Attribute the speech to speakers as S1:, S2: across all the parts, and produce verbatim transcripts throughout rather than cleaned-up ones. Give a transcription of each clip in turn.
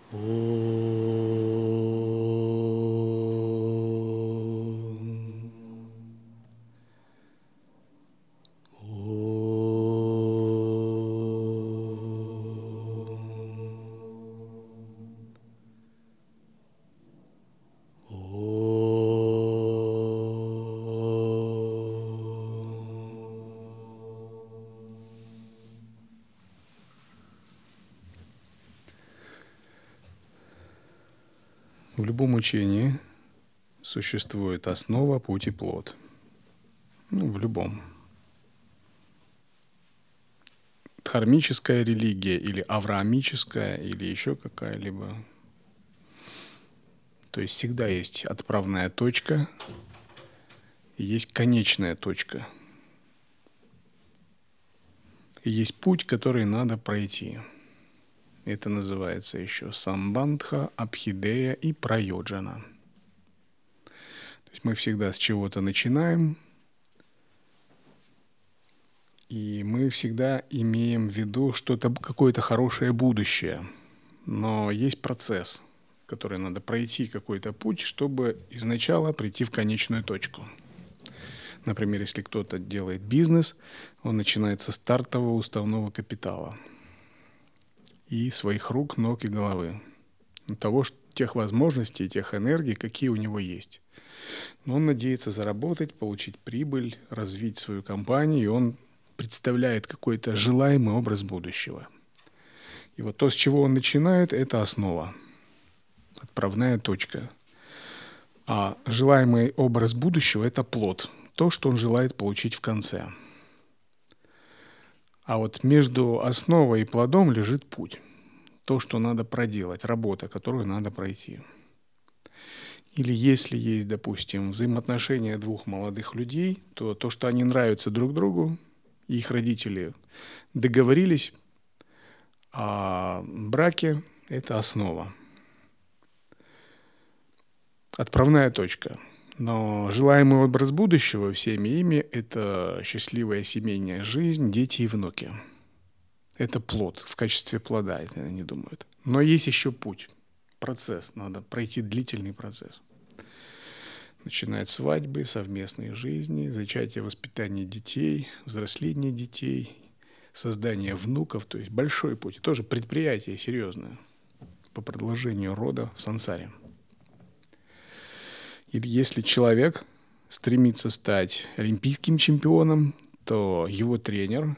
S1: В любом учении существует основа, путь и плод. Ну, в любом. Дхармическая религия или авраамическая, или еще какая-либо. То есть всегда есть отправная точка и есть конечная точка. И есть путь, который надо пройти. Это называется еще самбандха, абхидея и прайоджана. То есть мы всегда с чего-то начинаем, и мы всегда имеем в виду что-то, какое-то хорошее будущее. Но есть процесс, который надо пройти, какой-то путь, чтобы изначально прийти в конечную точку. Например, если кто-то делает бизнес, он начинает со стартового уставного капитала и своих рук, ног и головы. Того, тех возможностей, тех энергий, какие у него есть. Но он надеется заработать, получить прибыль, развить свою компанию, и он представляет какой-то желаемый образ будущего. И вот то, с чего он начинает, это основа, отправная точка. А желаемый образ будущего – это плод, то, что он желает получить в конце. А вот между основой и плодом лежит путь. То, что надо проделать, работа, которую надо пройти. Или если есть, допустим, взаимоотношения двух молодых людей, то то, что они нравятся друг другу, и их родители договорились о браке, это основа. Отправная точка. Но желаемый образ будущего всеми ими – это счастливая семейная жизнь, дети и внуки. Это плод, в качестве плода, это они думают. Но есть еще путь, процесс, надо пройти длительный процесс. Начинать свадьбы, совместные жизни, зачатие, воспитание детей, взросление детей, создание внуков, то есть большой путь. Тоже предприятие серьезное по продолжению рода в сансаре. И если человек стремится стать олимпийским чемпионом, то его тренер,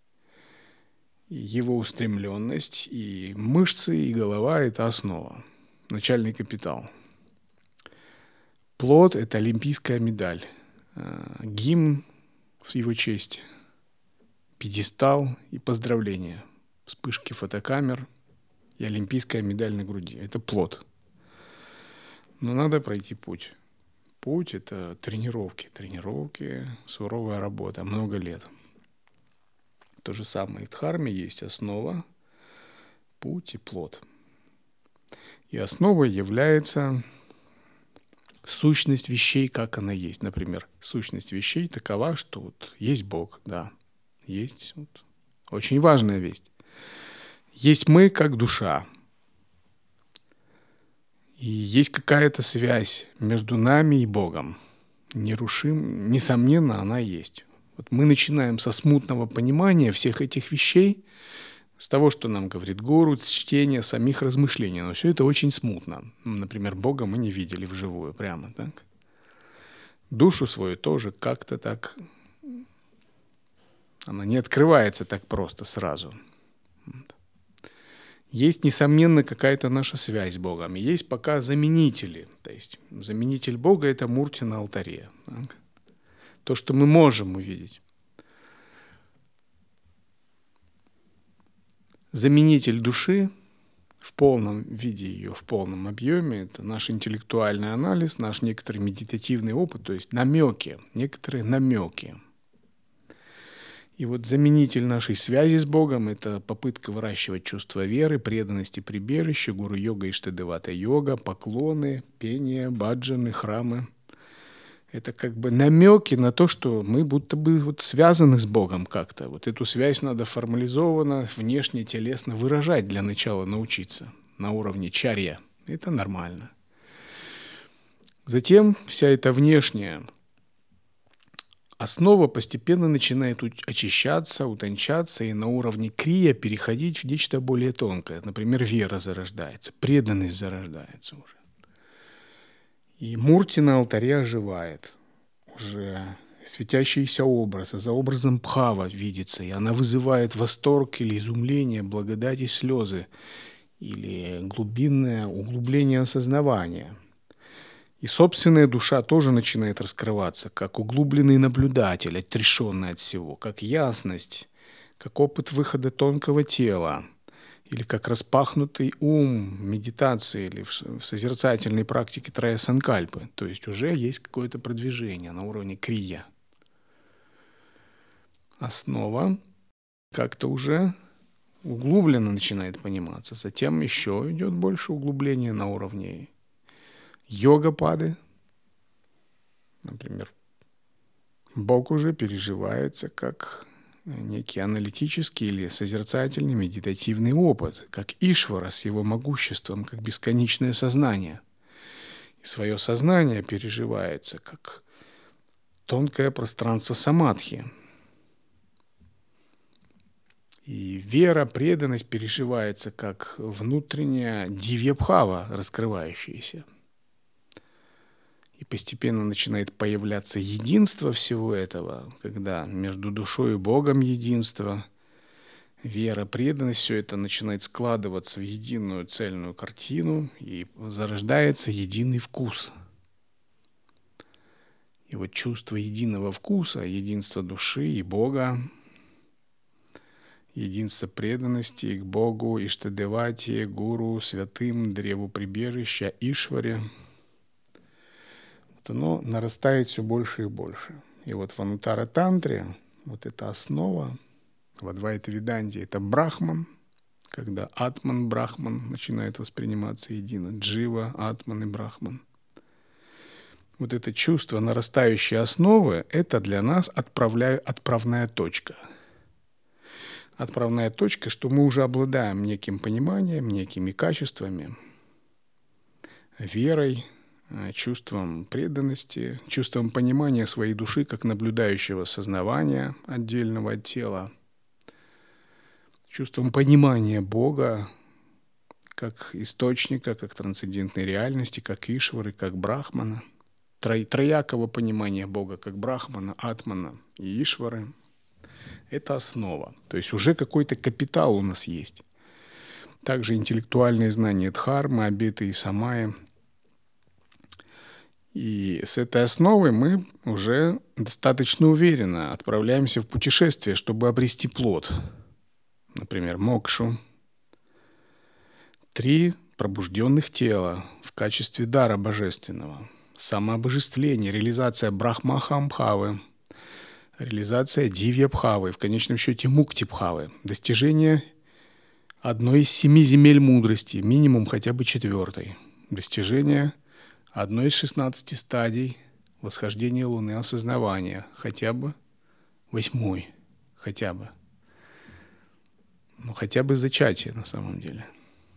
S1: его устремленность и мышцы, и голова – это основа, начальный капитал. Плод – это олимпийская медаль, гимн в его честь, пьедестал и поздравления, вспышки фотокамер и олимпийская медаль на груди. Это плод. Но надо пройти путь. Путь – это тренировки, тренировки, суровая работа, много лет. То же самое и в дхарме есть основа, путь и плод. И основой является сущность вещей, как она есть. Например, сущность вещей такова, что вот есть Бог, да, есть вот, очень важная весть. Есть мы как душа. И есть какая-то связь между нами и Богом. Нерушим, несомненно, она есть. Вот мы начинаем со смутного понимания всех этих вещей, с того, что нам говорит гуру, с чтения, самих размышлений. Но все это очень смутно. Например, Бога мы не видели вживую, прямо так. Душу свою тоже как-то так... Она не открывается так просто сразу. Есть, несомненно, какая-то наша связь с Богом. Есть пока заменители. То есть заменитель Бога – это мурти на алтаре. Так? То, что мы можем увидеть. Заменитель души в полном виде ее, в полном объеме – это наш интеллектуальный анализ, наш некоторый медитативный опыт, то есть намеки, некоторые намеки. И вот заменитель нашей связи с Богом – это попытка выращивать чувство веры, преданности, прибежища, гуру-йога, иштадевата-йога, поклоны, пение, баджаны, храмы. Это как бы намеки на то, что мы будто бы вот связаны с Богом как-то. Вот эту связь надо формализованно, внешне, телесно выражать для начала, научиться. на уровне чарья. Это нормально. Затем вся эта внешняя основа постепенно начинает очищаться, утончаться и на уровне крия переходить в нечто более тонкое. Например, вера зарождается, преданность зарождается уже. И мурти на алтаре оживает. Уже светящийся образ, а за образом бхава видится, и она вызывает восторг или изумление, благодать и слезы, или глубинное углубление осознавания. И собственная душа тоже начинает раскрываться, как углубленный наблюдатель, отрешенный от всего, как ясность, как опыт выхода тонкого тела, или как распахнутый ум медитации или в созерцательной практике трая санкальпы. То есть уже есть какое-то продвижение на уровне крия. Основа как-то уже углубленно начинает пониматься. Затем еще идет больше углубления на уровне йога-пады. Например, Бог уже переживается как некий аналитический или созерцательный медитативный опыт, как Ишвара с его могуществом, как бесконечное сознание. И свое сознание переживается как тонкое пространство самадхи. И вера, преданность переживается как внутренняя дивья-бхава, раскрывающаяся. И постепенно начинает появляться единство всего этого, когда между душой и Богом единство, вера, преданность, все это начинает складываться в единую цельную картину, и зарождается единый вкус. И вот чувство единого вкуса, единство души и Бога, единство преданности к Богу, Иштадевати, Гуру, святым, древу прибежища, Ишваре, оно нарастает все больше и больше. И вот в Анутара-тантре вот эта основа, в Адвайта-веданте это Брахман, когда Атман, Брахман начинает восприниматься едино, Джива, Атман и Брахман. Вот это чувство нарастающей основы, это для нас отправляю, отправная точка. Отправная точка, что мы уже обладаем неким пониманием, некими качествами, верой, чувством преданности, чувством понимания своей души как наблюдающего сознавания отдельного от тела, чувством понимания Бога как источника, как трансцендентной реальности, как Ишвары, как Брахмана, тро, троякого понимания Бога как Брахмана, Атмана и Ишвары. Это основа. То есть уже какой-то капитал у нас есть. Также интеллектуальные знания Дхармы, обеты и самаи. И с этой основой мы уже достаточно уверенно отправляемся в путешествие, чтобы обрести плод. Например, мокшу. Три пробужденных тела в качестве дара божественного. Самообожествление, реализация брахмахамбхавы, реализация дивья-бхавы, в конечном счете мукти-бхавы, достижение одной из семи земель мудрости, минимум хотя бы четвертой, достижение одной из шестнадцати стадий восхождения Луны осознавания, хотя бы восьмой, хотя бы. Ну, хотя бы зачатие на самом деле.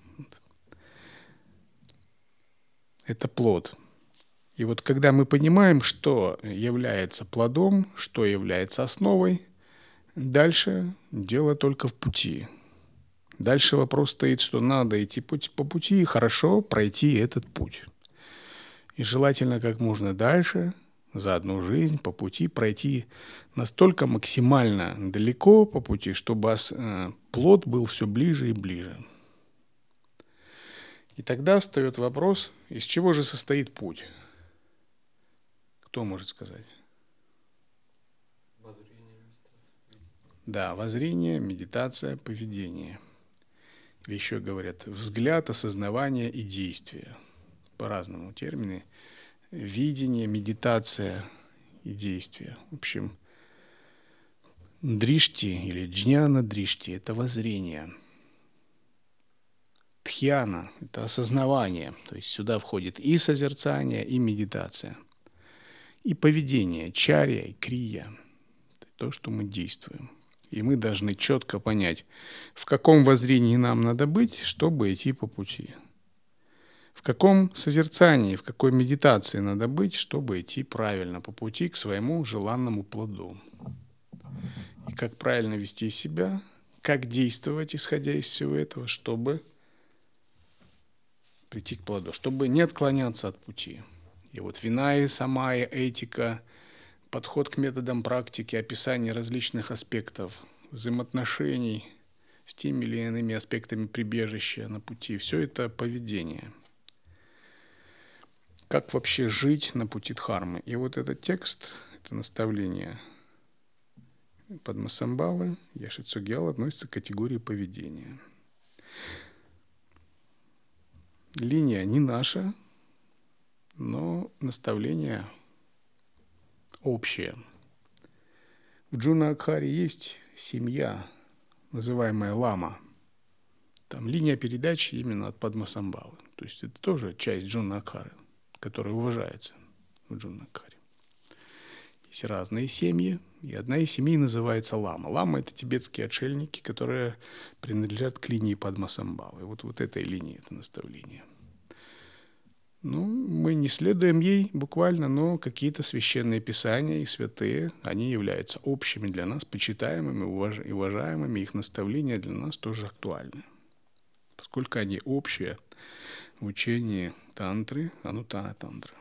S1: Это плод. И вот когда мы понимаем, что является плодом, что является основой, дальше дело только в пути. Дальше вопрос стоит, что надо идти по пути и хорошо пройти этот путь. И желательно как можно дальше, за одну жизнь, по пути пройти настолько максимально далеко по пути, чтобы плод был все ближе и ближе. И тогда встает вопрос, из чего же состоит путь? Кто может сказать?
S2: Воззрение, медитация.
S1: Да, воззрение, медитация, поведение. Или еще говорят взгляд, осознавание и действие. По-разному термины. Видение, медитация и действие. В общем, дришти или джняна дришти – это воззрение. Тхьяна – это осознавание. То есть сюда входит и созерцание, и медитация. И поведение, чарья и крия – это то, что мы действуем. И мы должны четко понять, в каком воззрении нам надо быть, чтобы идти по пути. В каком созерцании, в какой медитации надо быть, чтобы идти правильно по пути к своему желанному плоду. И как правильно вести себя, как действовать, исходя из всего этого, чтобы прийти к плоду, чтобы не отклоняться от пути. И вот винайя, самайя, этика, подход к методам практики, описание различных аспектов взаимоотношений с теми или иными аспектами прибежища на пути, все это поведение. Как вообще жить на пути дхармы? И вот этот текст, это наставление Падмасамбхавы, Яши-Цогьял относится к категории поведения. Линия не наша, но наставление общее. В Джуна-Акхаре есть семья, называемая лама. Там линия передачи именно от Падмасамбхавы. То есть это тоже часть Джуна-Акхары, которая уважается в Джуна-Акхаре. Есть разные семьи, и одна из семей называется лама. Лама – это тибетские отшельники, которые принадлежат к линии Падмасамбхавы. Вот, вот этой линии это наставление. Ну, мы не следуем ей буквально, но какие-то священные писания и святые, они являются общими для нас, почитаемыми и уважаемыми, их наставления для нас тоже актуальны, поскольку они общие в учении тантры, анутана тантры.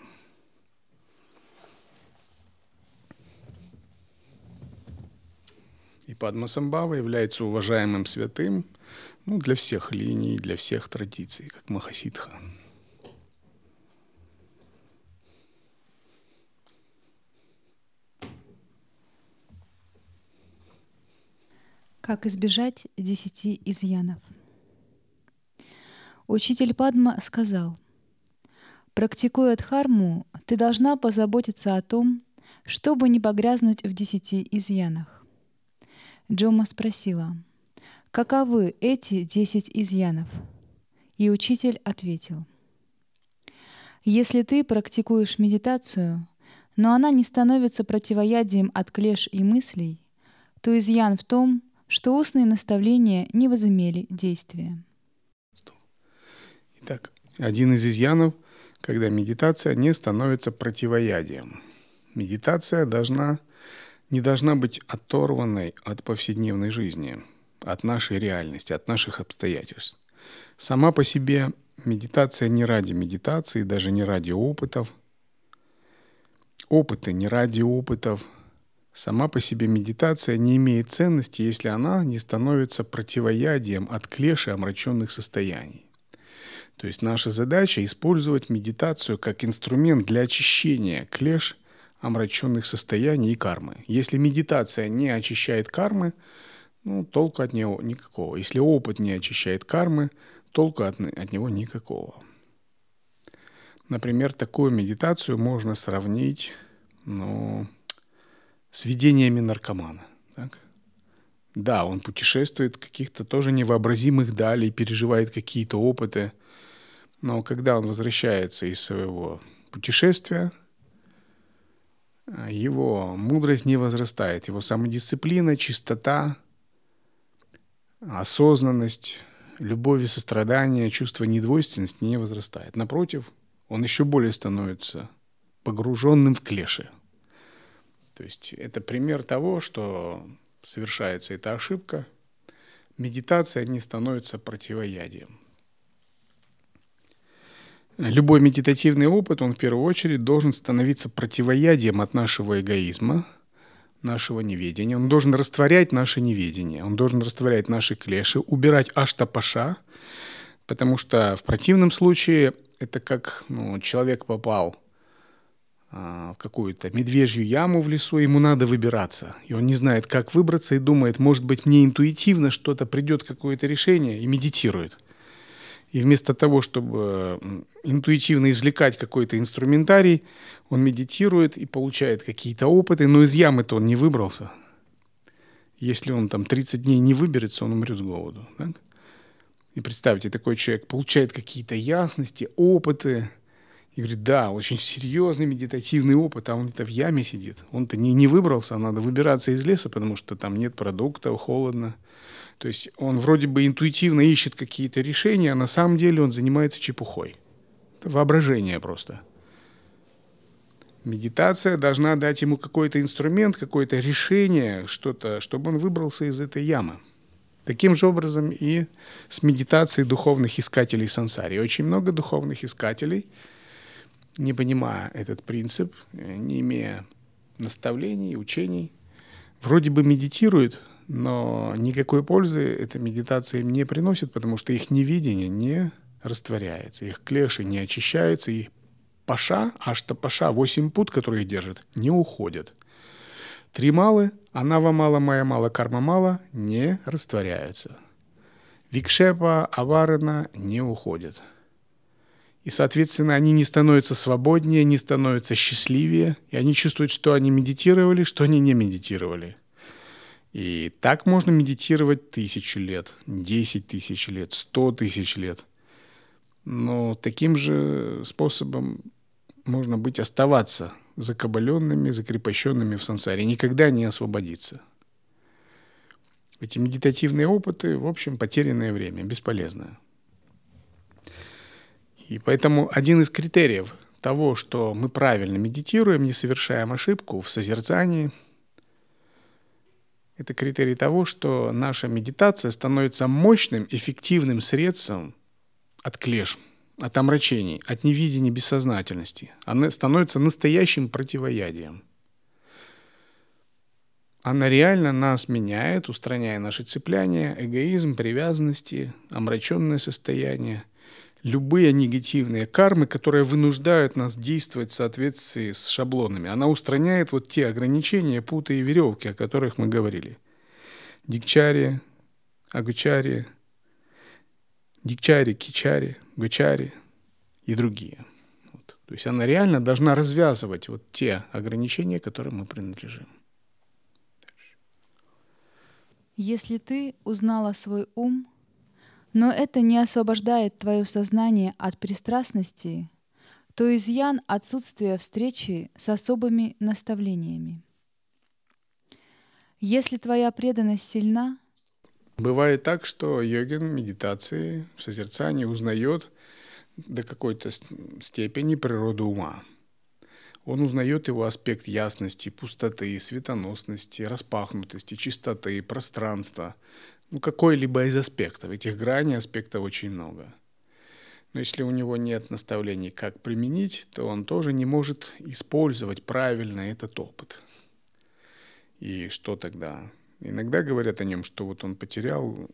S1: И Падмасамбхава является уважаемым святым, ну, для всех линий, для всех традиций, как Махасидха.
S2: Как избежать десяти изъянов? Учитель Падма сказал: «Практикуя дхарму, ты должна позаботиться о том, чтобы не погрязнуть в десяти изъянах». Джома спросила: «Каковы эти десять изъянов?» И учитель ответил: «Если ты практикуешь медитацию, но она не становится противоядием от клеш и мыслей, то изъян в том, что устные наставления не возымели действия».
S1: Итак, один из изъянов, когда медитация не становится противоядием. Медитация должна, не должна быть оторванной от повседневной жизни, от нашей реальности, от наших обстоятельств. Сама по себе медитация не ради медитации, даже не ради опытов. Опыты не ради опытов. Сама по себе медитация не имеет ценности, если она не становится противоядием от клеш и омраченных состояний. То есть наша задача — использовать медитацию как инструмент для очищения клеш, омраченных состояний и кармы. Если медитация не очищает кармы, ну, толку от него никакого. Если опыт не очищает кармы, толку от, от него никакого. Например, такую медитацию можно сравнить, ну, с видениями наркомана. Так? Да, он путешествует в каких-то тоже невообразимых далей, переживает какие-то опыты, но когда он возвращается из своего путешествия, его мудрость не возрастает, его самодисциплина, чистота, осознанность, любовь и сострадание, чувство недвойственности не возрастает. Напротив, он еще более становится погруженным в клеши. То есть это пример того, что совершается эта ошибка. Медитация не становится противоядием. Любой медитативный опыт, он в первую очередь должен становиться противоядием от нашего эгоизма, нашего неведения. Он должен растворять наше неведение, он должен растворять наши клеши, убирать аштапаша, потому что в противном случае это как, ну, человек попал в какую-то медвежью яму в лесу, ему надо выбираться, и он не знает, как выбраться, и думает, может быть, мне интуитивно что-то придет, какое-то решение, и медитирует. И вместо того, чтобы интуитивно извлекать какой-то инструментарий, он медитирует и получает какие-то опыты, но из ямы-то он не выбрался. Если он там тридцать дней не выберется, он умрет с голоду. Так? И представьте, такой человек получает какие-то ясности, опыты, И говорит, да, очень серьезный медитативный опыт, а он-то в яме сидит. Он-то не, не выбрался, а надо выбираться из леса, потому что там нет продуктов, холодно. То есть он вроде бы интуитивно ищет какие-то решения, а на самом деле он занимается чепухой. Это воображение просто. Медитация должна дать ему какой-то инструмент, какое-то решение, что-то, чтобы он выбрался из этой ямы. Таким же образом и с медитацией духовных искателей сансари. Очень много духовных искателей, не понимая этот принцип, не имея наставлений, учений, вроде бы медитируют, но никакой пользы эта медитация им не приносит, потому что их невидение не растворяется, их клеши не очищаются, их паша, ашта паша, восемь пут, которые их держат, не уходят. Три малы, анава мала, майя мала, карма мала, не растворяются. Викшепа, аварана не уходят. И, соответственно, они не становятся свободнее, не становятся счастливее, и они чувствуют, что они медитировали, что они не медитировали. И так можно медитировать тысячу лет, десять тысяч лет, сто тысяч лет. Но таким же способом можно быть оставаться закабаленными, закрепощенными в сансаре, никогда не освободиться. Эти медитативные опыты, в общем, потерянное время, бесполезное. И поэтому один из критериев того, что мы правильно медитируем, не совершаем ошибку в созерцании, это критерий того, что наша медитация становится мощным, эффективным средством от клеш, от омрачений, от невидения бессознательности. Она становится настоящим противоядием. Она реально нас меняет, устраняя наши цепляния, эгоизм, привязанности, омраченное состояние, любые негативные кармы, которые вынуждают нас действовать в соответствии с шаблонами. Она устраняет вот те ограничения, путы и веревки, о которых мы говорили. Дикчари, агучари, дикчари, кичари, гучари и другие. Вот. То есть она реально должна развязывать вот те ограничения, которым мы принадлежим.
S2: Если ты узнала свой ум, но это не освобождает твое сознание от пристрастности, то изъян отсутствия встречи с особыми наставлениями. Если твоя преданность сильна,
S1: бывает так, что йогин в медитации, в созерцании узнает до какой-то степени природу ума. Он узнает его аспект ясности, пустоты, светоносности, распахнутости, чистоты, пространства. Ну, какой-либо из аспектов. Этих граней аспектов очень много. Но если у него нет наставлений, как применить, то он тоже не может использовать правильно этот опыт. И что тогда? Иногда говорят о нем, что вот он потерял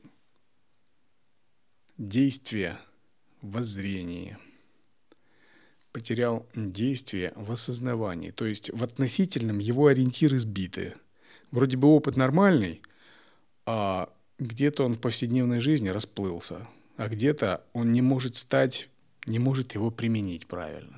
S1: действие в воззрении, потерял действие в осознавании. То есть в относительном его ориентиры сбиты. Вроде бы опыт нормальный, а где-то он в повседневной жизни расплылся, а где-то он не может стать, не может его применить правильно.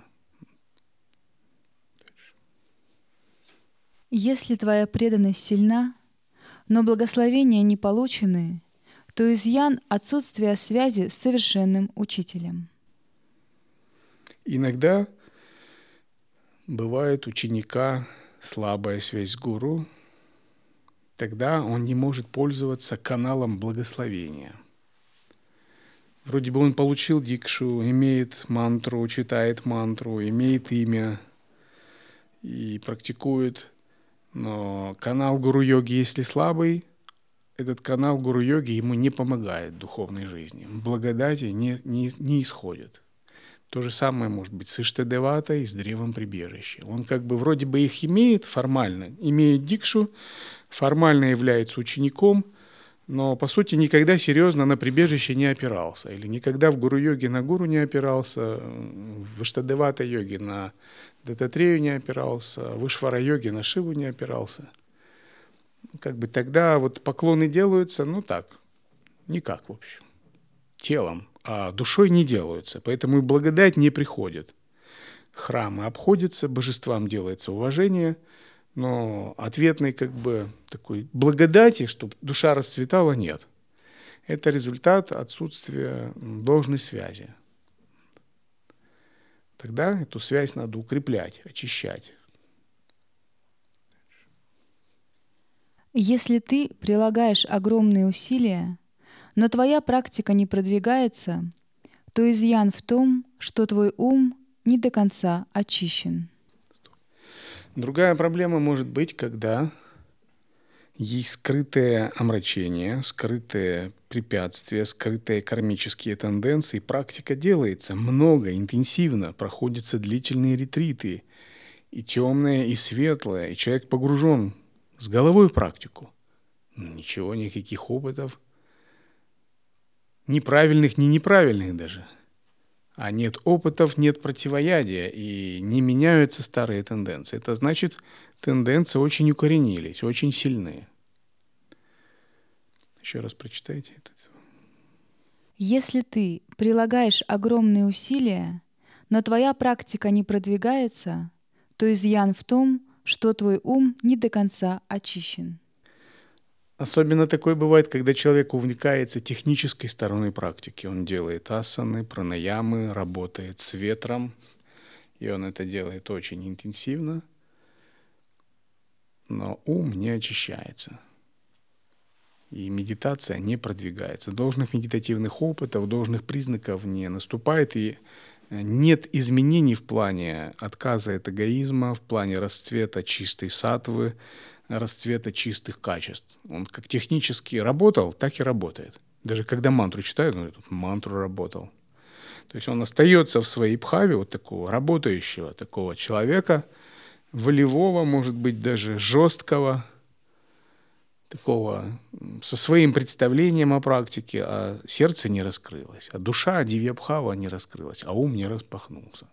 S2: если твоя преданность сильна, но благословения не получены, то изъян отсутствия связи с совершенным учителем.
S1: Иногда бывает у ученика слабая связь с гуру, тогда он не может пользоваться каналом благословения. Вроде бы он получил дикшу, имеет мантру, читает мантру, имеет имя и практикует, но канал гуру-йоги, если слабый, этот канал гуру-йоги ему не помогает в духовной жизни. Благодати не, не, не исходит. То же самое может быть с Иштадеватой и с древом прибежища. Он как бы вроде бы их имеет формально, имеет дикшу, формально является учеником, но по сути никогда серьезно на прибежище не опирался. Или никогда в гуру-йоге на гуру не опирался, в Иштадевата-йоге на Дататрею не опирался, в Ишвара-йоге на Шиву не опирался. Как бы тогда вот поклоны делаются, ну так, никак в общем, телом, а душой не делаются, поэтому и благодать не приходит. Храмы обходятся, божествам делается уважение, но ответной как бы такой благодати, чтобы душа расцветала, нет. Это результат отсутствия должной связи. Тогда эту связь надо укреплять, очищать.
S2: Если ты прилагаешь огромные усилия, но твоя практика не продвигается, то изъян в том, что твой ум не до конца очищен.
S1: Другая проблема может быть, когда есть скрытое омрачение, скрытые препятствия, скрытые кармические тенденции. Практика делается много, интенсивно, проходятся длительные ретриты, и темное, и светлое, и человек погружен с головой в практику. Но ничего, никаких опытов, ни правильных, ни неправильных даже. А нет опытов, нет противоядия, и не меняются старые тенденции. Это значит, тенденции очень укоренились, очень сильные. Еще раз прочитайте это.
S2: Если ты прилагаешь огромные усилия, но твоя практика не продвигается, то изъян в том, что твой ум не до конца очищен.
S1: Особенно такое бывает, когда человек увлекается технической стороной практики. Он делает асаны, пранаямы, работает с ветром, и он это делает очень интенсивно, но ум не очищается. И медитация не продвигается. Должных медитативных опытов, должных признаков не наступает, и нет изменений в плане отказа от эгоизма, в плане расцвета чистой саттвы, расцвета чистых качеств. Он как технически работал, так и работает. Даже когда мантру читают, он говорит, мантру работал. То есть он остается в своей бхаве вот такого работающего, такого человека, волевого, может быть, даже жесткого, такого со своим представлением о практике, а сердце не раскрылось, а душа дивья-бхава не раскрылась, а ум не распахнулся.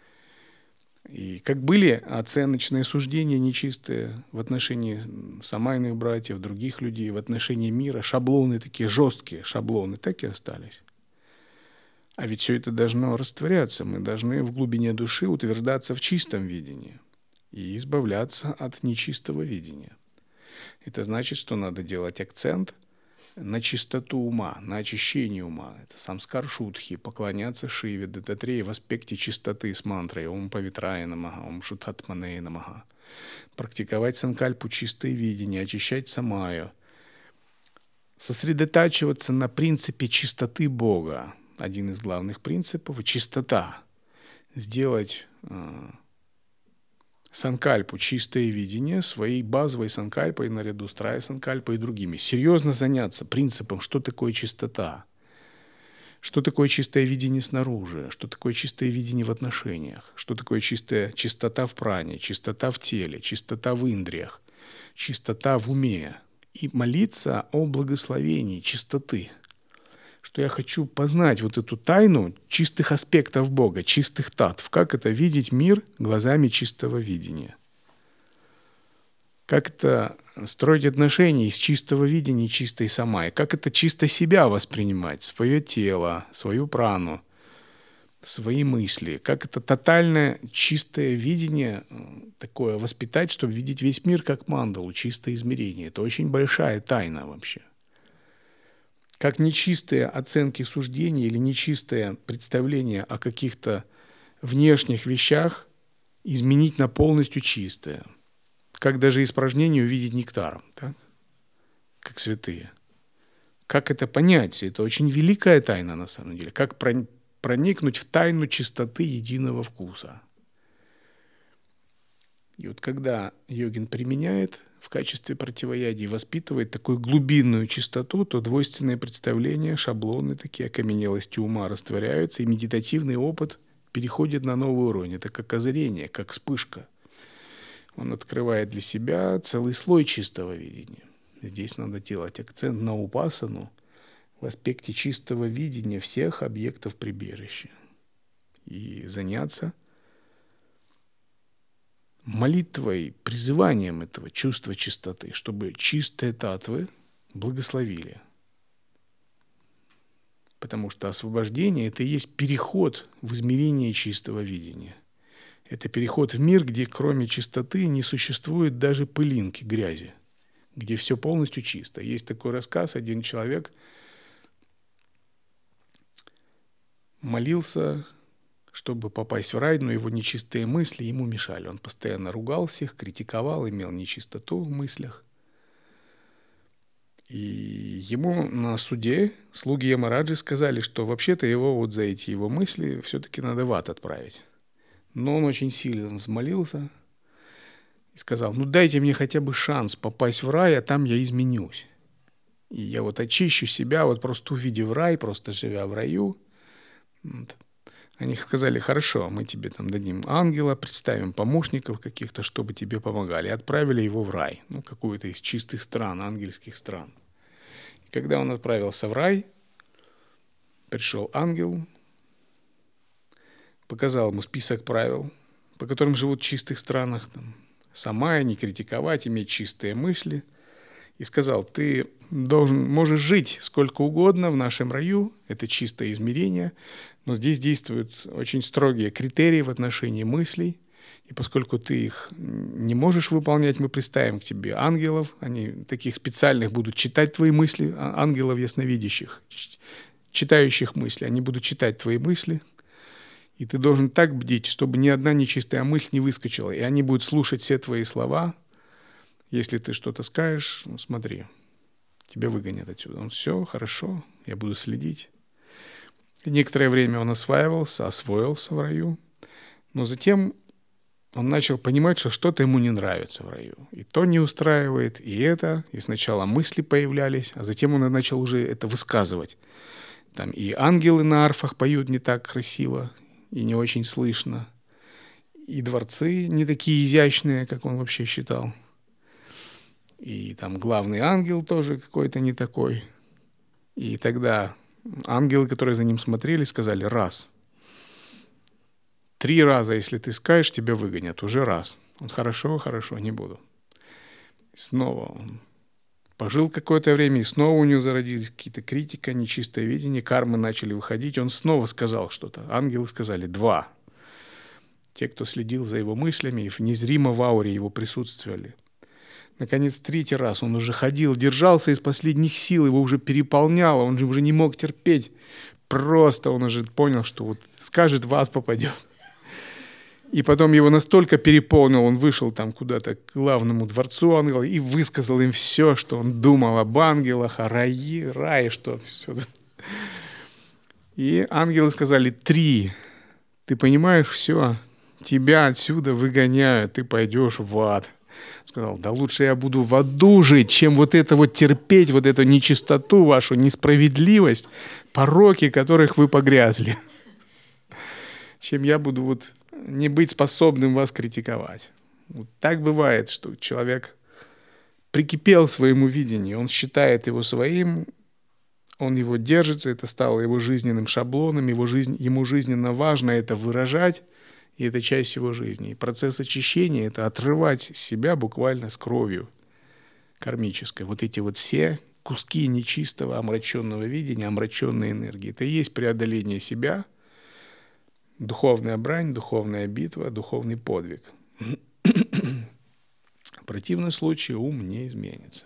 S1: И как были оценочные суждения нечистые в отношении самайных братьев, других людей, в отношении мира, шаблоны такие жесткие, шаблоны, так и остались. А ведь все это должно растворяться. Мы должны в глубине души утверждаться в чистом видении и избавляться от нечистого видения. Это значит, что надо делать акцент на чистоту ума, на очищение ума. Это самскар шудхи, поклоняться Шиве, Дататрея в аспекте чистоты с мантрой Ом Павитрая Намаха, Ом Шудхатманея Намаха. Практиковать санкальпу чистое видение, очищать самаю. Сосредотачиваться на принципе чистоты Бога. Один из главных принципов – чистота. Сделать э, санкальпу, чистое видение, своей базовой санкальпой наряду с трая санкальпой и другими. Серьезно заняться принципом, что такое чистота, что такое чистое видение снаружи, что такое чистое видение в отношениях, что такое чистая чистота в пране, чистота в теле, чистота в индриях, чистота в уме. И молиться о благословении чистоты. Что я хочу познать вот эту тайну чистых аспектов Бога, чистых таттв. Как это видеть мир глазами чистого видения? Как это строить отношения из чистого видения и чистой самай? Как это чисто себя воспринимать, свое тело, свою прану, свои мысли? Как это тотальное чистое видение такое воспитать, чтобы видеть весь мир как мандалу, чистое измерение? Это очень большая тайна вообще. Как нечистые оценки суждений или нечистое представление о каких-то внешних вещах изменить на полностью чистое. Как даже испражнение увидеть нектаром, так? Как святые. Как это понять? Это очень великая тайна на самом деле. Как проникнуть в тайну чистоты единого вкуса. И вот когда йогин применяет в качестве противоядия, воспитывает такую глубинную чистоту, то двойственные представления, шаблоны, такие окаменелости ума растворяются, и медитативный опыт переходит на новый уровень. Это как озарение, как вспышка. Он открывает для себя целый слой чистого видения. Здесь надо делать акцент на упасану в аспекте чистого видения всех объектов прибежища. И заняться молитвой, призыванием этого чувства чистоты, чтобы чистые таттвы благословили. Потому что освобождение – это и есть переход в измерение чистого видения. Это переход в мир, где кроме чистоты не существует даже пылинки грязи, где все полностью чисто. Есть такой рассказ, один человек молился, чтобы попасть в рай, но его нечистые мысли ему мешали. Он постоянно ругал всех, критиковал, имел нечистоту в мыслях. И ему на суде слуги Ямараджи сказали, что вообще-то его вот за эти его мысли все-таки надо в ад отправить. Но он очень сильно взмолился и сказал: ну дайте мне хотя бы шанс попасть в рай, а там я изменюсь. И я вот очищу себя, вот просто увидев рай, просто живя в раю. Вот. Они сказали: хорошо, мы тебе там дадим ангела, представим помощников каких-то, чтобы тебе помогали. И отправили его в рай, ну, какую-то из чистых стран, ангельских стран. И когда он отправился в рай, пришел ангел, показал ему список правил, по которым живут в чистых странах. Там, самая, не критиковать, иметь чистые мысли. И сказал: ты должен, можешь жить сколько угодно в нашем раю, это чистое измерение, но здесь действуют очень строгие критерии в отношении мыслей, и поскольку ты их не можешь выполнять, мы приставим к тебе ангелов, они таких специальных будут читать твои мысли, ангелов ясновидящих, читающих мысли, они будут читать твои мысли, и ты должен так бдить, чтобы ни одна нечистая мысль не выскочила, и они будут слушать все твои слова. Если ты что-то скажешь, ну, смотри, тебя выгонят отсюда. Он: все, хорошо, я буду следить. И некоторое время он осваивался, освоился в раю, но затем он начал понимать, что что-то ему не нравится в раю. И то не устраивает, и это. И сначала мысли появлялись, а затем он начал уже это высказывать. Там и ангелы на арфах поют не так красиво и не очень слышно, и дворцы не такие изящные, как он вообще считал. И там главный ангел тоже какой-то не такой. И тогда ангелы, которые за ним смотрели, сказали: раз. Три раза, если ты скажешь, тебя выгонят. Уже раз. Он: хорошо, хорошо, не буду. И снова он пожил какое-то время, и снова у него зародились какие-то критика, нечистое видение, кармы начали выходить. Он снова сказал что-то. Ангелы сказали: два. Те, кто следил за его мыслями, незримо в ауре его присутствовали. Наконец, третий раз он уже ходил, держался из последних сил, его уже переполняло, он же уже не мог терпеть. Просто он уже понял, что вот скажет, в ад попадет. И потом его настолько переполнил, он вышел там куда-то к главному дворцу ангела и высказал им все, что он думал об ангелах, о рае, рае, что все. И ангелы сказали: три. Ты понимаешь, все, тебя отсюда выгоняют, ты пойдешь в ад. Сказал: да лучше я буду в аду жить, чем вот это вот терпеть, вот эту нечистоту вашу, несправедливость, пороки, которых вы погрязли. Чем я буду вот не быть способным вас критиковать. Вот так бывает, что человек прикипел к своему видению, он считает его своим, он его держится, это стало его жизненным шаблоном, его жизнь, ему жизненно важно это выражать, и это часть его жизни. И процесс очищения – это отрывать себя буквально с кровью кармической. Вот эти вот все куски нечистого, омраченного видения, омраченной энергии. Это и есть преодоление себя, духовная брань, духовная битва, духовный подвиг. В противном случае ум не изменится.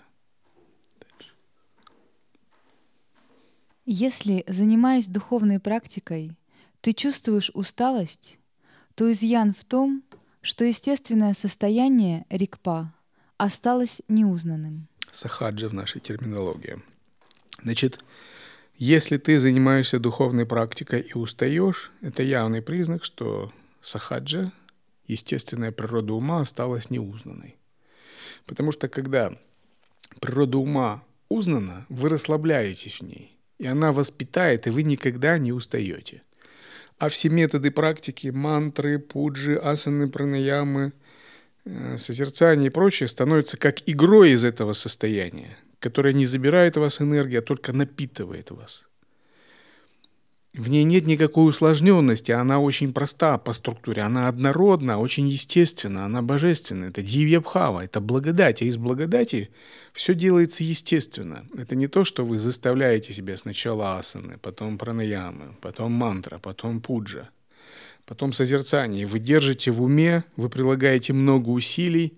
S2: Если, занимаясь духовной практикой, ты чувствуешь усталость, то изъян в том, что естественное состояние рикпа осталось неузнанным.
S1: Сахаджа в нашей терминологии. Значит, если ты занимаешься духовной практикой и устаешь, это явный признак, что сахаджа, естественная природа ума, осталась неузнанной. Потому что когда природа ума узнана, вы расслабляетесь в ней, и она воспитает, и вы никогда не устаете. А все методы практики, мантры, пуджи, асаны, пранаямы, созерцание и прочее становятся как игрой из этого состояния, которое не забирает у вас энергию, а только напитывает вас. В ней нет никакой усложненности, она очень проста по структуре, она однородна, очень естественна, она божественна. Это дивья-бхава, это благодать, а из благодати все делается естественно. Это не то, что вы заставляете себя сначала асаны, потом пранаямы, потом мантра, потом пуджа, потом созерцание. Вы держите в уме, вы прилагаете много усилий,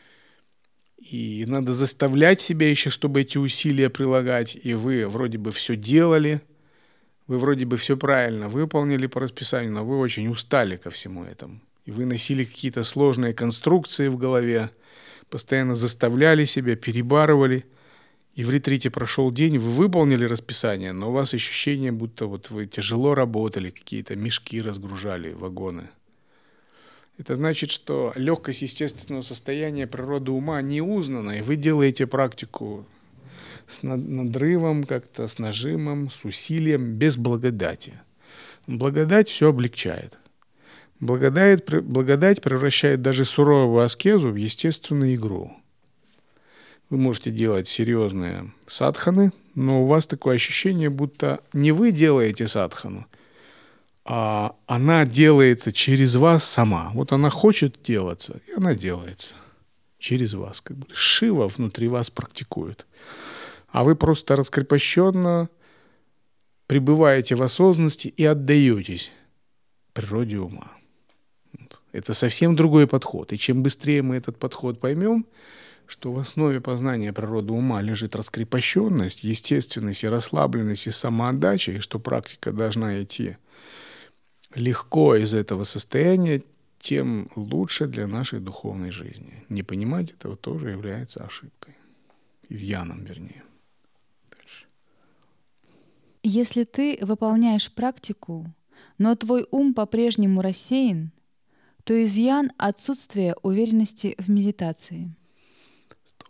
S1: и надо заставлять себя еще, чтобы эти усилия прилагать, и вы вроде бы все делали, Вы вроде бы все правильно выполнили по расписанию, но вы очень устали ко всему этому. И вы носили какие-то сложные конструкции в голове, постоянно заставляли себя, перебарывали. И в ретрите прошел день, вы выполнили расписание, но у вас ощущение, будто вот вы тяжело работали, какие-то мешки разгружали, вагоны. Это значит, что легкость естественного состояния природы ума не узнана, и вы делаете практику с надрывом, как-то с нажимом, с усилием, без благодати. Благодать все облегчает. Благодать, благодать превращает даже суровую аскезу в естественную игру. Вы можете делать серьезные садханы, но у вас такое ощущение, будто не вы делаете садхану, а она делается через вас сама. Вот она хочет делаться, и она делается через вас. Как бы Шива внутри вас практикует. А вы просто раскрепощенно пребываете в осознанности и отдаетесь природе ума. Это совсем другой подход. И чем быстрее мы этот подход поймем, что в основе познания природы ума лежит раскрепощенность, естественность и расслабленность и самоотдача, и что практика должна идти легко из этого состояния, тем лучше для нашей духовной жизни. Не понимать этого тоже является ошибкой. Изъяном, вернее. Дальше.
S2: Если ты выполняешь практику, но твой ум по-прежнему рассеян, то изъян — отсутствие уверенности в медитации.
S1: Стоп.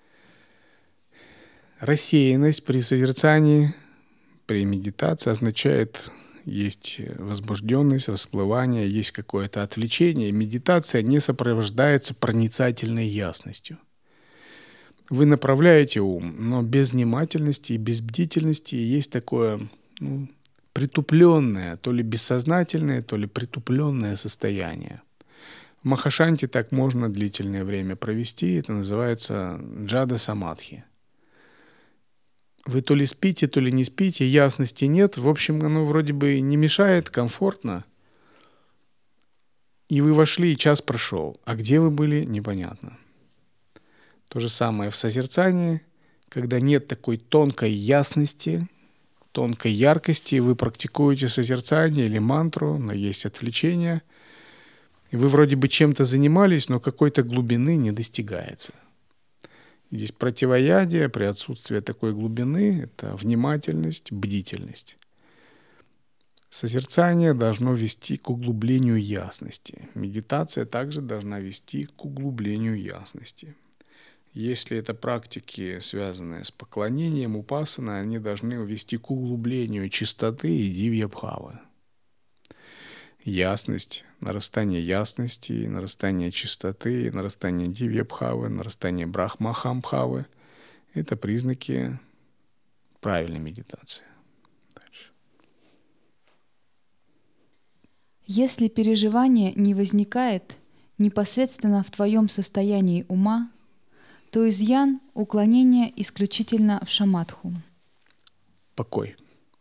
S1: Рассеянность при созерцании, при медитации означает, есть возбужденность, расплывание, есть какое-то отвлечение. Медитация не сопровождается проницательной ясностью. Вы направляете ум, но без внимательности и без бдительности есть такое, ну, притупленное, то ли бессознательное, то ли притупленное состояние. В Махашанти так можно длительное время провести. Это называется джада самадхи. Вы то ли спите, то ли не спите, ясности нет. В общем, оно вроде бы не мешает, комфортно. И вы вошли, и час прошел. А где вы были, непонятно. То же самое в созерцании, когда нет такой тонкой ясности, тонкой яркости, вы практикуете созерцание или мантру, но есть отвлечение, и вы вроде бы чем-то занимались, но какой-то глубины не достигается. Здесь противоядие при отсутствии такой глубины — это внимательность, бдительность. Созерцание должно вести к углублению ясности. Медитация также должна вести к углублению ясности. Если это практики, связанные с поклонением, упасана, они должны вести к углублению чистоты и дивья-бхавы. Ясность, нарастание ясности, нарастание чистоты, нарастание дивья-бхавы, нарастание брахмахам-бхавы — это признаки правильной медитации. Дальше.
S2: Если переживание не возникает непосредственно в твоем состоянии ума, то изъян — уклонение исключительно в шамадху.
S1: Покой.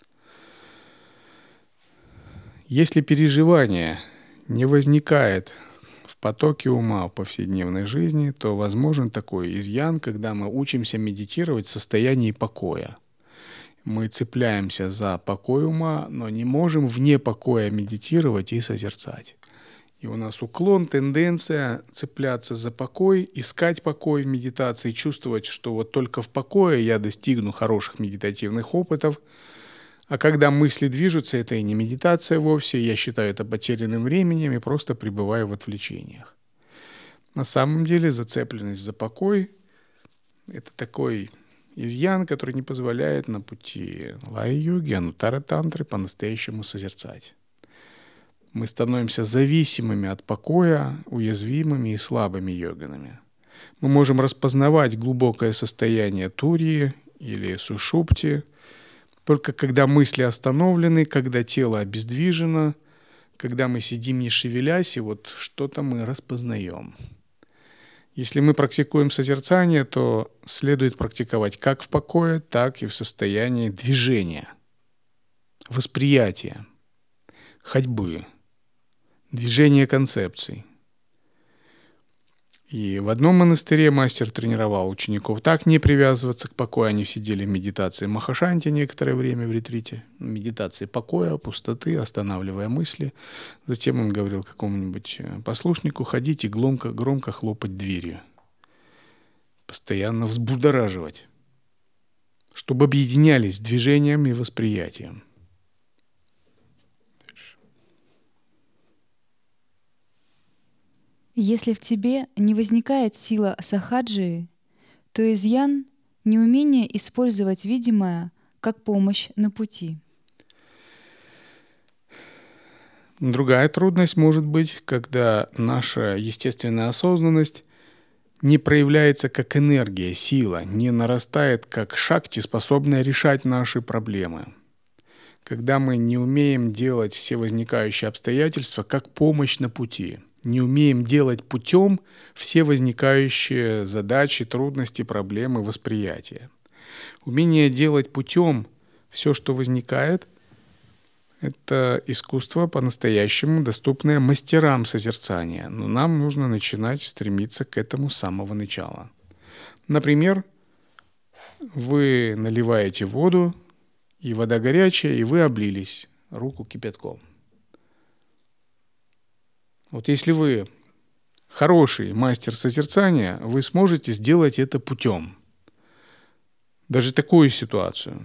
S1: Если переживание не возникает в потоке ума в повседневной жизни, то возможен такой изъян, когда мы учимся медитировать в состоянии покоя. Мы цепляемся за покой ума, но не можем вне покоя медитировать и созерцать. И у нас уклон, тенденция цепляться за покой, искать покой в медитации, чувствовать, что вот только в покое я достигну хороших медитативных опытов. А когда мысли движутся, это и не медитация вовсе, я считаю это потерянным временем и просто пребываю в отвлечениях. На самом деле зацепленность за покой — это такой изъян, который не позволяет на пути лая-йоги, анутара-тантры по-настоящему созерцать. Мы становимся зависимыми от покоя, уязвимыми и слабыми йоганами. Мы можем распознавать глубокое состояние турии или сушупти только когда мысли остановлены, когда тело обездвижено, когда мы сидим не шевелясь, и вот что-то мы распознаем. Если мы практикуем созерцание, то следует практиковать как в покое, так и в состоянии движения, восприятия, ходьбы, движения концепций. И в одном монастыре мастер тренировал учеников так не привязываться к покою. Они сидели в медитации Махашанти некоторое время в ретрите. Медитации покоя, пустоты, останавливая мысли. Затем он говорил какому-нибудь послушнику ходить и громко, громко хлопать дверью. Постоянно взбудораживать, чтобы объединялись движением и восприятием.
S2: Если в тебе не возникает сила сахаджи, то изъян — неумение использовать видимое как помощь на пути.
S1: Другая трудность может быть, когда наша естественная осознанность не проявляется как энергия, сила, не нарастает как шакти, способная решать наши проблемы. Когда мы не умеем делать все возникающие обстоятельства как помощь на пути, не умеем делать путем все возникающие задачи, трудности, проблемы, восприятия. Умение делать путем все, что возникает, это искусство по-настоящему доступное мастерам созерцания, но нам нужно начинать стремиться к этому с самого начала. Например, вы наливаете воду, и вода горячая, и вы облились руку кипятком. Вот если вы хороший мастер созерцания, вы сможете сделать это путем. Даже такую ситуацию.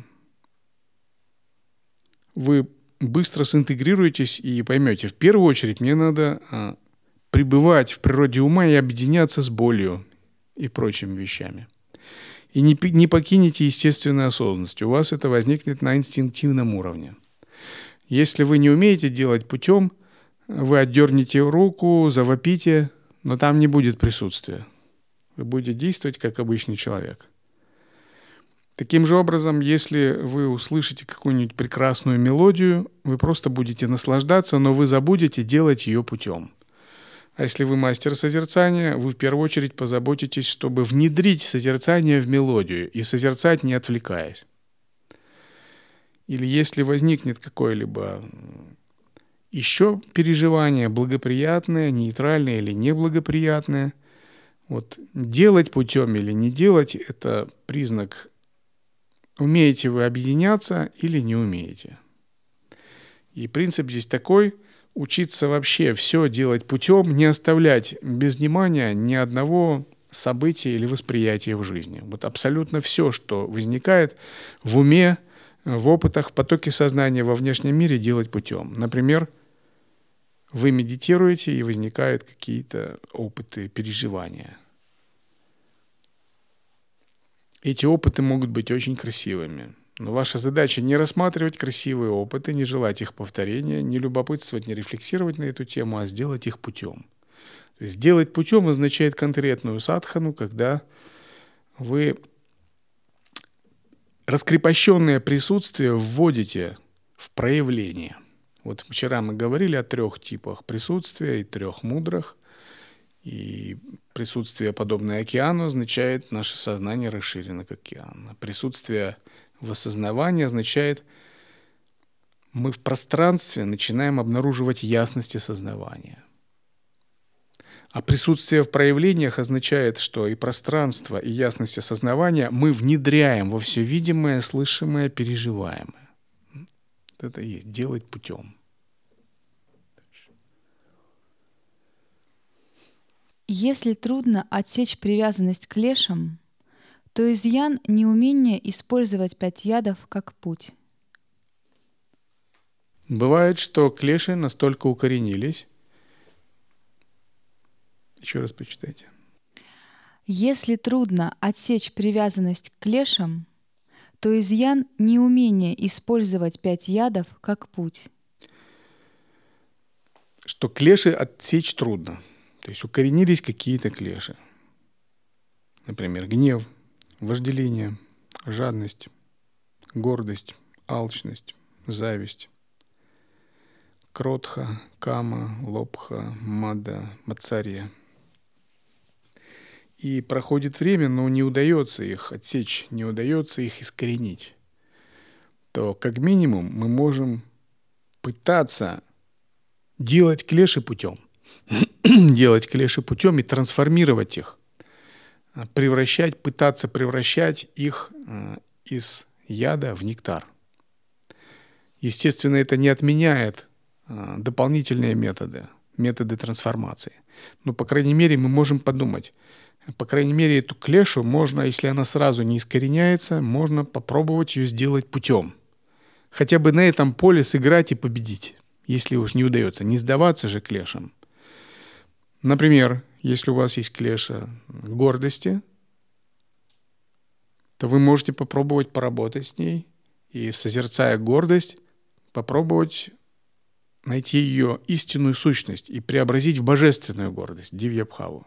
S1: Вы быстро синтегрируетесь и поймете, в первую очередь мне надо а, пребывать в природе ума и объединяться с болью и прочими вещами. И не, не покинете естественную осознанность. У вас это возникнет на инстинктивном уровне. Если вы не умеете делать путем, вы отдернете руку, завопите, но там не будет присутствия. Вы будете действовать как обычный человек. Таким же образом, если вы услышите какую-нибудь прекрасную мелодию, вы просто будете наслаждаться, но вы забудете делать ее путем. А если вы мастер созерцания, вы в первую очередь позаботитесь, чтобы внедрить созерцание в мелодию и созерцать, не отвлекаясь. Или если возникнет какое-либо еще переживание, благоприятное, нейтральное или неблагоприятное, вот делать путем или не делать – это признак, умеете вы объединяться или не умеете. И принцип здесь такой – учиться вообще все делать путем, не оставлять без внимания ни одного события или восприятия в жизни. Вот абсолютно все, что возникает в уме, в опытах, в потоке сознания во внешнем мире, делать путем. Например, вы медитируете, и возникают какие-то опыты, переживания. Эти опыты могут быть очень красивыми. Но ваша задача не рассматривать красивые опыты, не желать их повторения, не любопытствовать, не рефлексировать на эту тему, а сделать их путем. То есть сделать путем означает конкретную садхану, когда вы раскрепощенное присутствие вводите в проявление. Вот вчера мы говорили о трех типах присутствия и трех мудрых. И присутствие, подобное океану, означает наше сознание расширено как океан. Присутствие в осознавании означает, мы в пространстве начинаем обнаруживать ясность осознавания. А присутствие в проявлениях означает, что и пространство, и ясность осознавания мы внедряем во все видимое, слышимое, переживаемое. Вот это и есть делать путем.
S2: Если трудно отсечь привязанность к клешам, то изъян — неумение использовать пять ядов как путь.
S1: Бывает, что клеши настолько укоренились. Еще раз прочитайте.
S2: Если трудно отсечь привязанность к клешам, то изъян — неумение использовать пять ядов как путь.
S1: Что клеши отсечь трудно. То есть укоренились какие-то клеши. Например, гнев, вожделение, жадность, гордость, алчность, зависть, кротха, кама, лобха, мада, мацарья. И проходит время, но не удается их отсечь, не удается их искоренить. То как минимум мы можем пытаться делать клеши путем. делать клеши путем и трансформировать их, превращать, пытаться превращать их из яда в нектар. Естественно, это не отменяет дополнительные методы, методы трансформации. Но, по крайней мере, мы можем подумать, по крайней мере, эту клешу можно, если она сразу не искореняется, можно попробовать ее сделать путем. Хотя бы на этом поле сыграть и победить, если уж не удается. Не сдаваться же клешам. Например, если у вас есть клеша гордости, то вы можете попробовать поработать с ней и, созерцая гордость, попробовать найти ее истинную сущность и преобразить в божественную гордость, дивья-бхаву.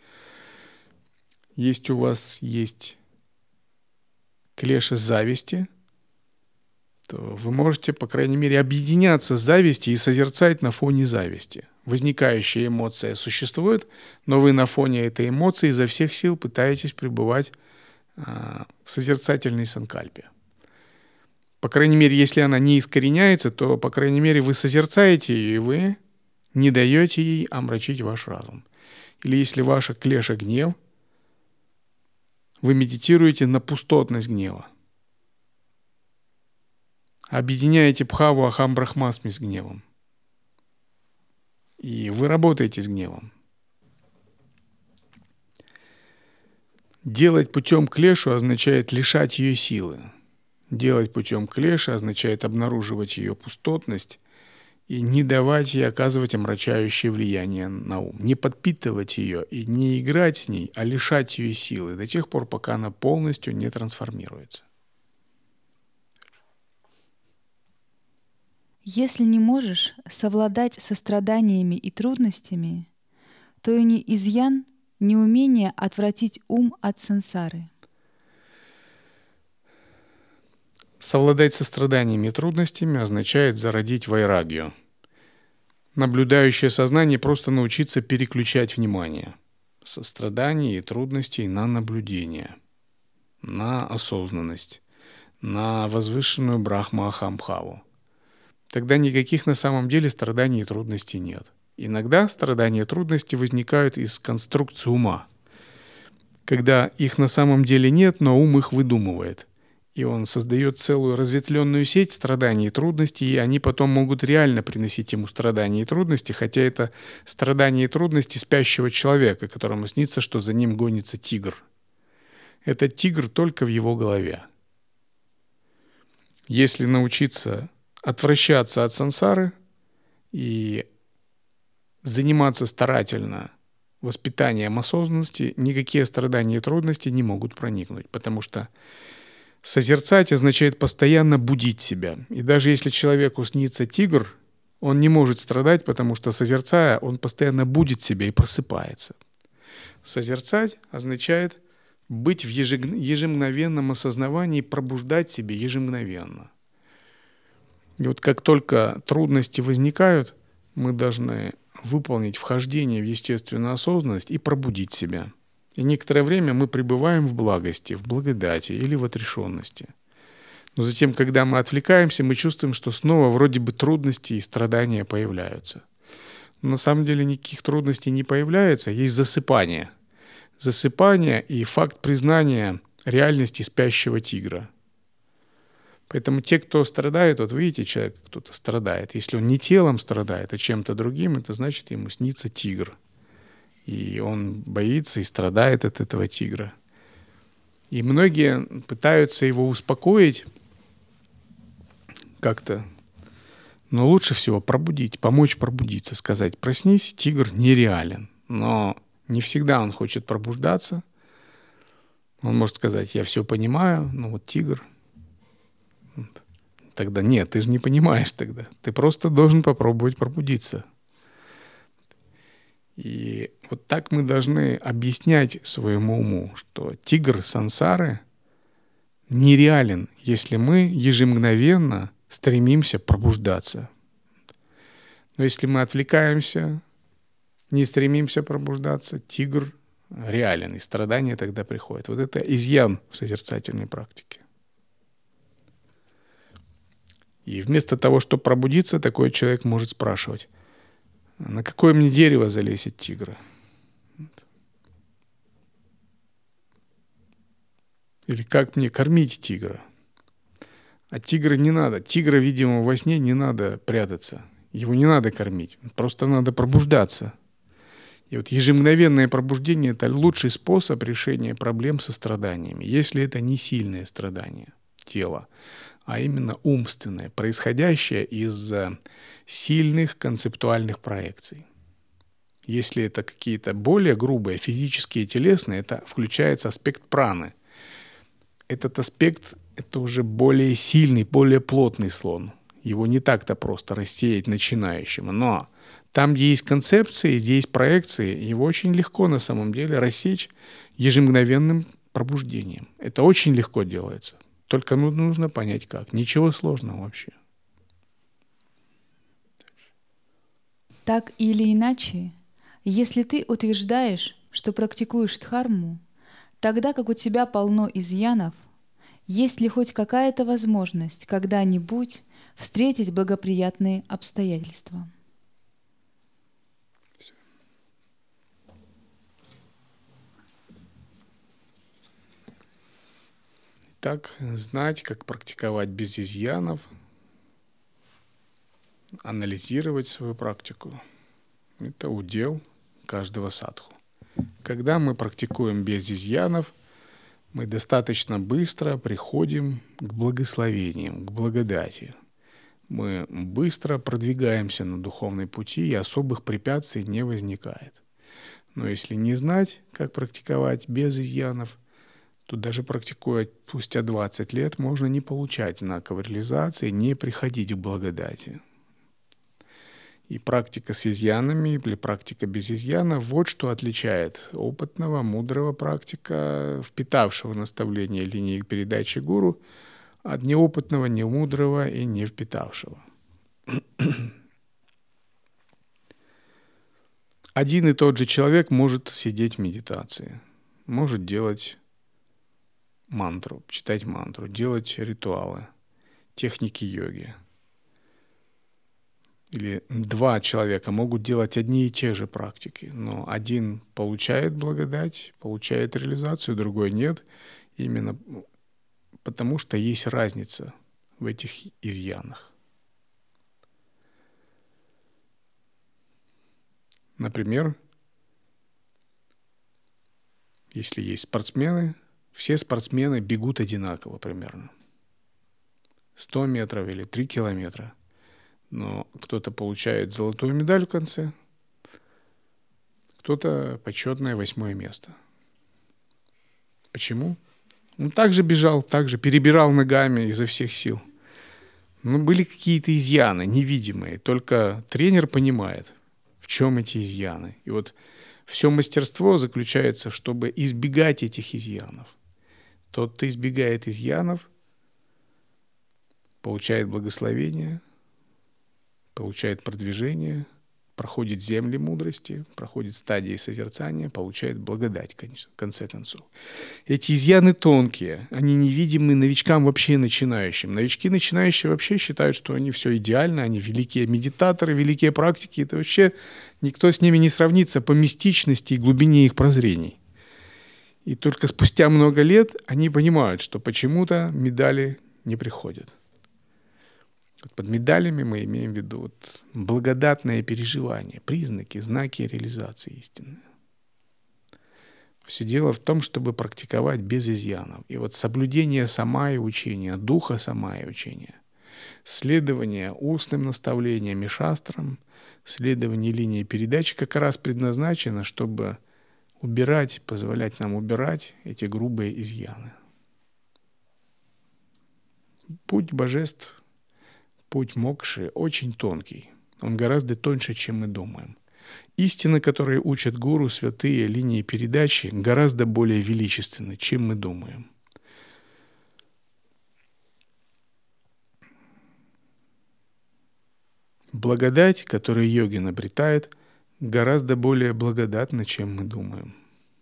S1: Есть у вас есть клеша зависти, то вы можете, по крайней мере, объединяться с завистью и созерцать на фоне зависти. Возникающая эмоция существует, но вы на фоне этой эмоции изо всех сил пытаетесь пребывать а, в созерцательной санкальпе. По крайней мере, если она не искореняется, то, по крайней мере, вы созерцаете ее, и вы не даете ей омрачить ваш разум. Или если ваша клеша гнев, вы медитируете на пустотность гнева. Объединяете бхаву ахам брахмасми с гневом. И вы работаете с гневом. Делать путем клешу означает лишать ее силы. Делать путем клеши означает обнаруживать ее пустотность и не давать ей оказывать омрачающее влияние на ум. Не подпитывать ее и не играть с ней, а лишать ее силы до тех пор, пока она полностью не трансформируется.
S2: Если не можешь совладать со страданиями и трудностями, то и не изъян, не умение отвратить ум от сансары.
S1: Совладать со страданиями и трудностями означает зародить вайрагью. Наблюдающее сознание просто научиться переключать внимание со страданий и трудностей на наблюдение, на осознанность, на возвышенную брахма-ахам-бхаву. Тогда никаких на самом деле страданий и трудностей нет. Иногда страдания и трудности возникают из конструкции ума, когда их на самом деле нет, но ум их выдумывает. И он создает целую разветвленную сеть страданий и трудностей, и они потом могут реально приносить ему страдания и трудности, хотя это страдания и трудности спящего человека, которому снится, что за ним гонится тигр. Этот тигр только в его голове. Если научиться отвращаться от сансары и заниматься старательно воспитанием осознанности, никакие страдания и трудности не могут проникнуть, потому что созерцать означает постоянно будить себя. И даже если человеку снится тигр, он не может страдать, потому что, созерцая, он постоянно будит себя и просыпается. Созерцать означает быть в ежемгновенном осознавании, пробуждать себя ежемгновенно. И вот как только трудности возникают, мы должны выполнить вхождение в естественную осознанность и пробудить себя. И некоторое время мы пребываем в благости, в благодати или в отрешенности. Но затем, когда мы отвлекаемся, мы чувствуем, что снова вроде бы трудности и страдания появляются. Но на самом деле никаких трудностей не появляется, есть засыпание. Засыпание и факт признания реальности спящего тигра. Поэтому те, кто страдает, вот видите, человек кто-то страдает. Если он не телом страдает, а чем-то другим, это значит, ему снится тигр. И он боится и страдает от этого тигра. И многие пытаются его успокоить как-то. Но лучше всего пробудить, помочь пробудиться, сказать: проснись, тигр нереален. Но не всегда он хочет пробуждаться. Он может сказать: я все понимаю, но вот тигр. Тогда нет, ты же не понимаешь тогда. Ты просто должен попробовать пробудиться. И вот так мы должны объяснять своему уму, что тигр сансары нереален, если мы ежемгновенно стремимся пробуждаться. Но если мы отвлекаемся, не стремимся пробуждаться, тигр реален, и страдания тогда приходят. Вот это изъян в созерцательной практике. И вместо того, чтобы пробудиться, такой человек может спрашивать: На какое мне дерево залезет тигра? Или как мне кормить тигра? А тигра не надо. Тигра, видимо, во сне не надо прятаться. Его не надо кормить. Просто надо пробуждаться. И вот ежемгновенное пробуждение – это лучший способ решения проблем со страданиями, если это не сильное страдание тела, а именно умственное, происходящее из сильных концептуальных проекций. Если это какие-то более грубые, физические, телесные, это включается аспект праны. Этот аспект – это уже более сильный, более плотный слон. Его не так-то просто рассеять начинающему. Но там, где есть концепции, где есть проекции, его очень легко на самом деле рассечь ежемгновенным пробуждением. Это очень легко делается. Только нужно понять как. Ничего сложного вообще.
S2: Так или иначе, если ты утверждаешь, что практикуешь дхарму, тогда как у тебя полно изъянов, есть ли хоть какая-то возможность когда-нибудь встретить благоприятные обстоятельства?
S1: Так, знать, как практиковать без изъянов, анализировать свою практику – это удел каждого садху. Когда мы практикуем без изъянов, мы достаточно быстро приходим к благословениям, к благодати. Мы быстро продвигаемся на духовной пути, и особых препятствий не возникает. Но если не знать, как практиковать без изъянов, то даже практикуя спустя двадцать лет можно не получать знаков реализации, не приходить к благодати. И практика с изъянами или практика без изъянов – вот что отличает опытного, мудрого практика, впитавшего наставление линии передачи гуру, от неопытного, немудрого и не впитавшего. Один и тот же человек может сидеть в медитации, может делать мантру, читать мантру, делать ритуалы, техники йоги. Или два человека могут делать одни и те же практики, но один получает благодать, получает реализацию, другой нет, именно потому что есть разница в этих изъянах. Например, если есть спортсмены, все спортсмены бегут одинаково примерно. сто метров или три километра. Но кто-то получает золотую медаль в конце, кто-то почетное восьмое место. Почему? Он также бежал, также перебирал ногами изо всех сил. Но были какие-то изъяны невидимые, только тренер понимает, в чем эти изъяны. И вот все мастерство заключается, чтобы избегать этих изъянов. Тот, кто избегает изъянов, получает благословение, получает продвижение, проходит земли мудрости, проходит стадии созерцания, получает благодать, конечно, в конце концов. Эти изъяны тонкие, они невидимы новичкам, вообще начинающим. Новички начинающие вообще считают, что они все идеально, они великие медитаторы, великие практики. Это вообще никто с ними не сравнится по мистичности и глубине их прозрений. И только спустя много лет они понимают, что почему-то медали не приходят. Под медалями мы имеем в виду вот благодатное переживание, признаки, знаки реализации истины. Все дело в том, чтобы практиковать без изъянов. И вот соблюдение самая учения, духа самая учения, следование устным наставлениям и шастрам, следование линии передачи как раз предназначено, чтобы убирать, позволять нам убирать эти грубые изъяны. Путь божеств, путь мокши очень тонкий. Он гораздо тоньше, чем мы думаем. Истины, которые учат гуру, святые линии передачи, гораздо более величественны, чем мы думаем. Благодать, которую йогин обретает, гораздо более благодатна, чем мы думаем.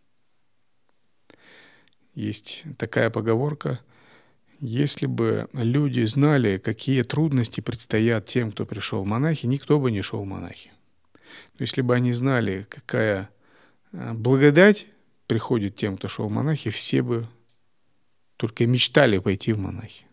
S1: Есть такая поговорка: если бы люди знали, какие трудности предстоят тем, кто пришел в монахи, никто бы не шел в монахи. Но если бы они знали, какая благодать приходит тем, кто шел в монахи, все бы только мечтали пойти в монахи.